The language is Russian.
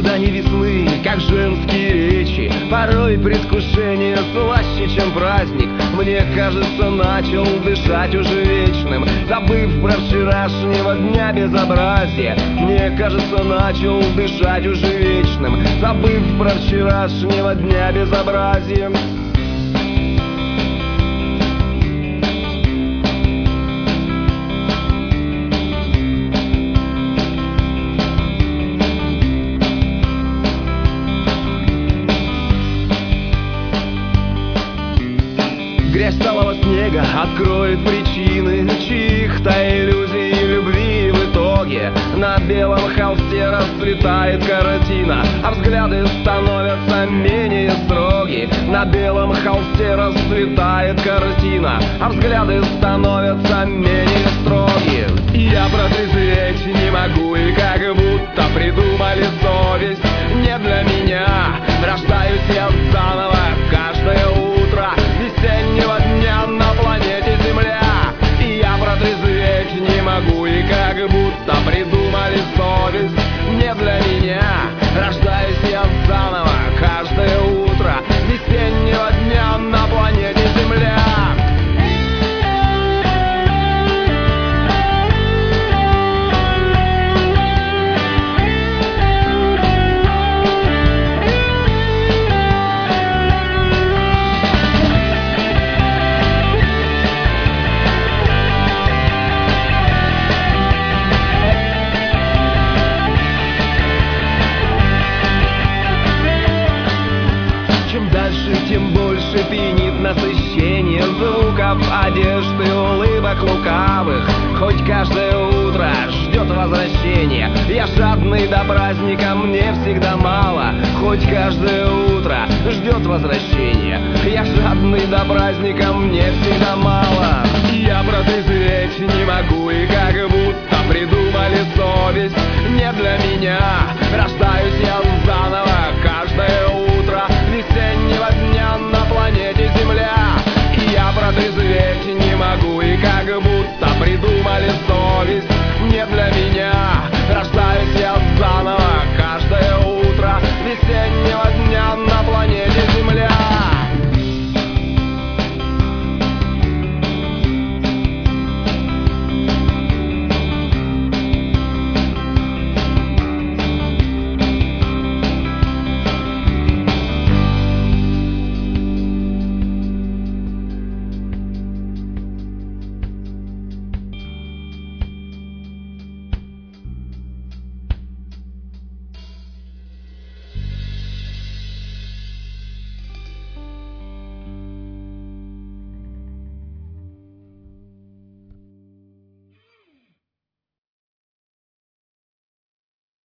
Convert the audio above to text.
ожидании весны, как женские речи, порой предвкушение слаще, чем праздник. Мне кажется, начал дышать уже вечным, забыв про вчерашнего дня безобразия. Мне кажется, начал дышать уже вечным, забыв про вчерашнего дня безобразия. Грязь талого снега откроет причины чьих-то иллюзий и любви. В итоге на белом холсте расцветает картина, а взгляды становятся менее строги. На белом холсте расцветает картина, а взгляды становятся менее строги. Я протрезветь не могу, и как будто придумали совесть не для меня. Рождаюсь я заново каждое утро весеннего дня на планете Земля. И я протрезветь не могу, и как будто придумали совесть не для меня. Рождаюсь я заново каждое утро весеннего дня на планете Земля. Тем больше пьянит насыщение звуков, одежды, улыбок лукавых. Хоть каждое утро ждет возвращения, я жадный до праздника, мне всегда мало. Хоть каждое утро ждет возвращения, я жадный до праздника, мне всегда мало. Я протрезветь не могу, и как будто придумали совесть не для меня. Рождаюсь я заново каждое утро весеннего дня на планете Земля. И я протрезветь не могу, и как будто придумали совесть не для меня.